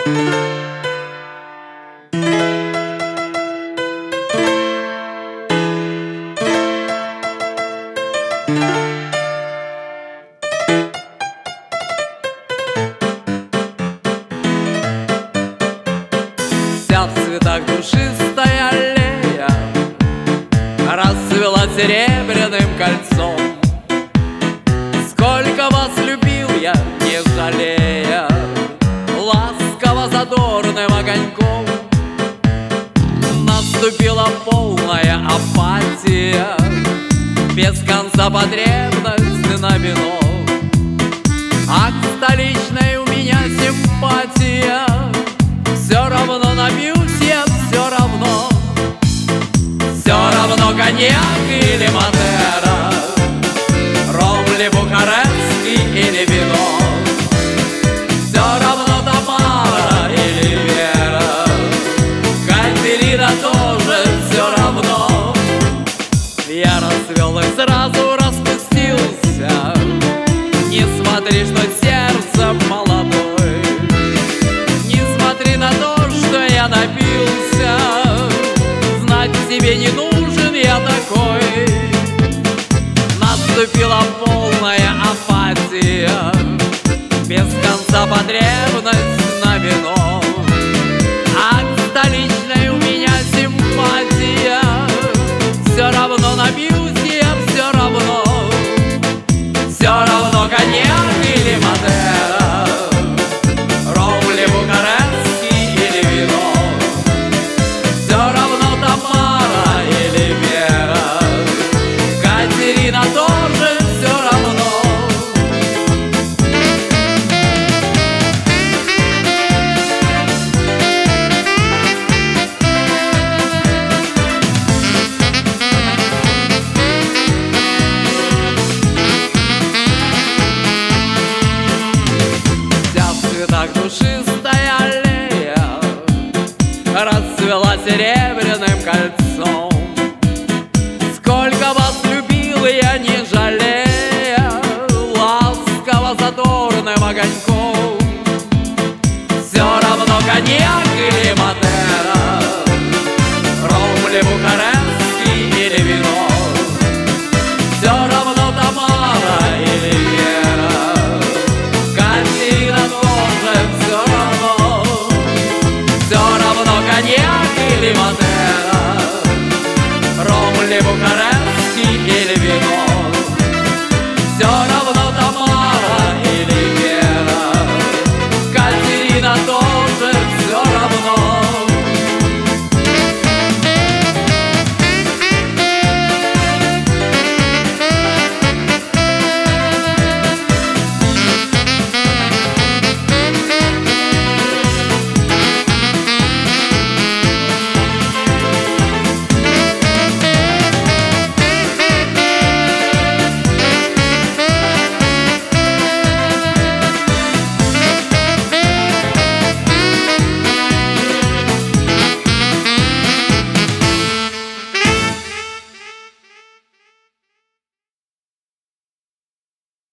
Вся в цветах душистая аллея расцвела серебряным кольцом. Сколько вас любил я, не жалея, ласково задорным огоньком. Наступила полная апатия, без конца потребность на вино. А к столичной у меня симпатия, все равно напьюсь я, все равно. Все равно коньяк или Мадера, ром ли бухарестский или вино. Все равно Тамара или Вера, Катерина тоже все равно. Я расцвел и сразу распустился. Не смотри, что сердце молодой, не смотри на то, что я напился. Знать себе не нужен я такой. Наступила полная апатия, без конца потребность на вино. А к столичной у меня симпатия, все равно напьюсь я, все равно. Все равно коньяк или Мадера, ром ли бухарестский или вино. Все равно Тамара или Вера, Катерина тоже все равно. Вся в цветах душистая аллея расцвела серебряным